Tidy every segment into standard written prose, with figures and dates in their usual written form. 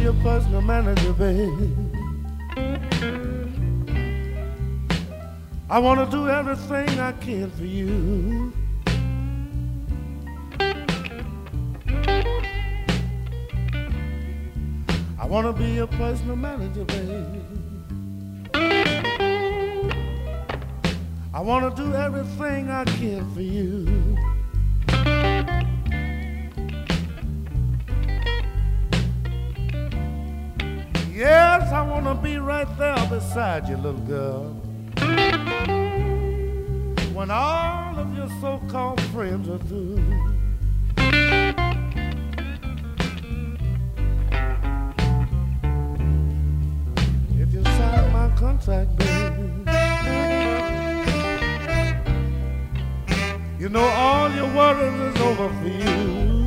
your personal manager, babe. I wanna do everything I can for you. I wanna be your personal manager, babe. I wanna do everything I can for you. Yes, I wanna be right there beside you, little girl, when all of your so-called friends are through. If you sign my contract, baby, you know all your worries is over for you.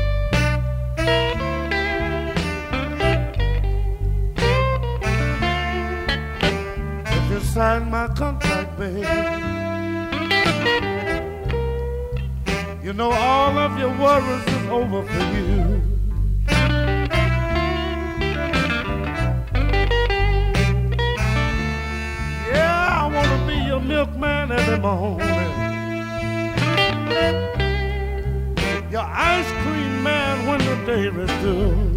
If you sign my contract, baby, you know all of your worries is over for you. Yeah, I wanna be your milkman every morning, your ice cream man when the day is through.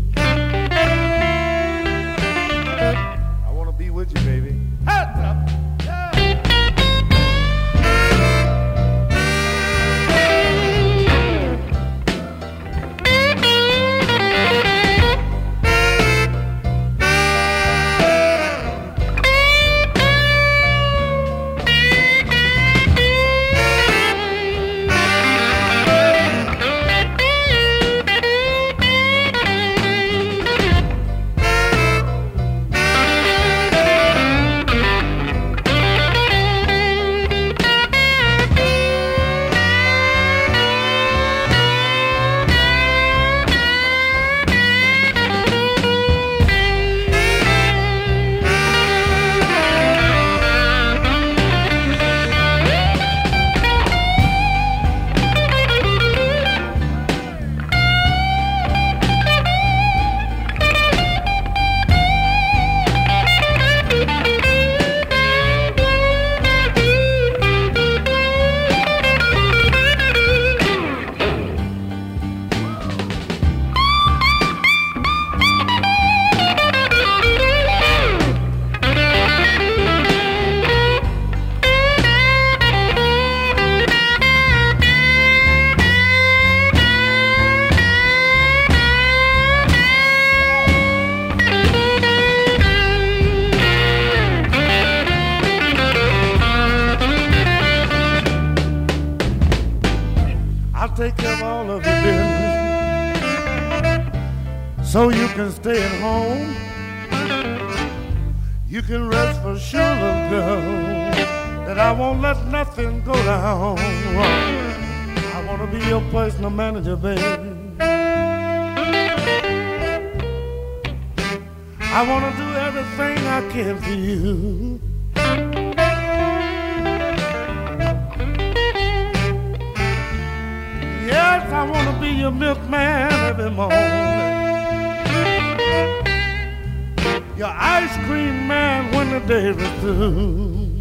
I wanna be with you, baby. Heads up. I'll take care of all of your business so you can stay at home. You can rest for sure, little girl, that I won't let nothing go down wrong. I wanna be your personal manager, baby. I wanna do everything I can for you. Yes, I wanna be your milkman every morning, your ice cream man when the day is through.